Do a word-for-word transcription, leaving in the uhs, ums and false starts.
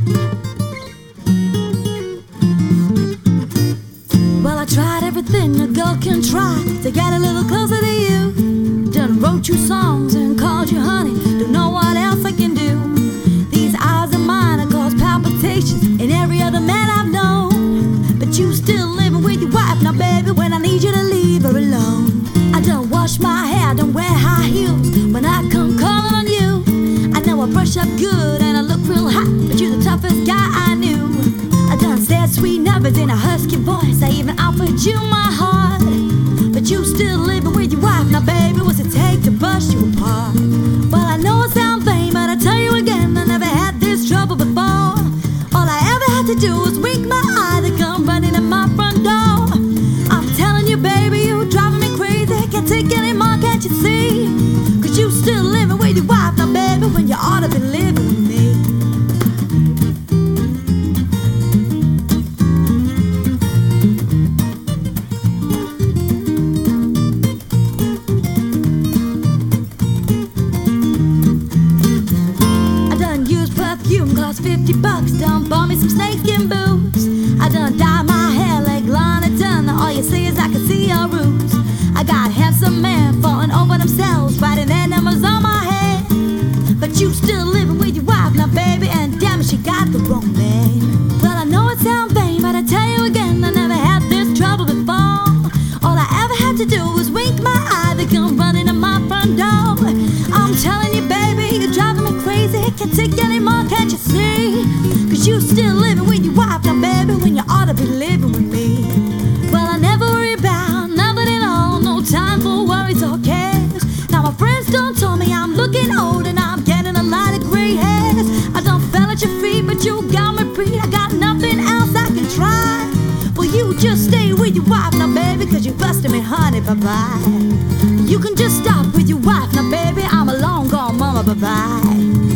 Well, I tried everything a girl can try to get a little closer to you. Done wrote you songs and called you honey. Don't know what else I can do. These eyes of mine have caused palpitations in every other man I've known. But you still living with your wife now, baby, when I need you to leave her alone. I done wash my hair, don't wear high heels when I come calling on you. I know I brush up good and I look real hot, but you're the toughest guy I knew. I done said sweet numbers in a husky voice. I even offered you my heart, but you still living with your wife now, baby. What's it take to bust you apart? Well, I know it sounds vain, but I tell you again, I never had this trouble before. All I ever had to do was wink my eye to come running at my front door. I'm telling you, baby, you driving me crazy. Can't take any more, can't you see? Cause you still living with your wife now, baby, when you ought to be living with me. Perfume cost fifty bucks. Done bought me some snakeskin boots. I done dye my hair like Lana Turner. All you see is I can see your roots. I got handsome men falling over themselves, writing their numbers on my head. But you still living with your wife now, baby, and damn it, she got the wrong man. Well, I know it sounds vain, but I tell you again, I never had this trouble before. All I ever had to do was wink my eye to come running at my front door. I'm telling you, baby, you're driving me crazy. Can't take any more, can't you see? Cause you still living with your wife now, baby, when you ought to be living with me. Well, I never worry about nothing at all. No time for worries or cares. Now my friends done told me I'm looking old and I'm getting a lot of gray hairs. I done fell at your feet, but you got me pretty. I got nothing else I can try. Well, you just stay with your wife now, baby, cause you busted me, honey, bye-bye. You can just stop with your wife now, baby, I'm a long gone mama, bye-bye.